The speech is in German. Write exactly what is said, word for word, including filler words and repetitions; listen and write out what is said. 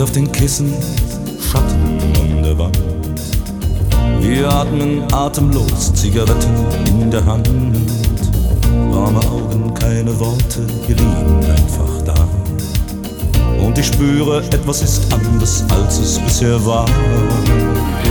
auf den Kissen, Schatten an der Wand. Wir atmen atemlos, Zigaretten in der Hand. Warme Augen, keine Worte, wir liegen einfach da. Und ich spüre, etwas ist anders, als es bisher war.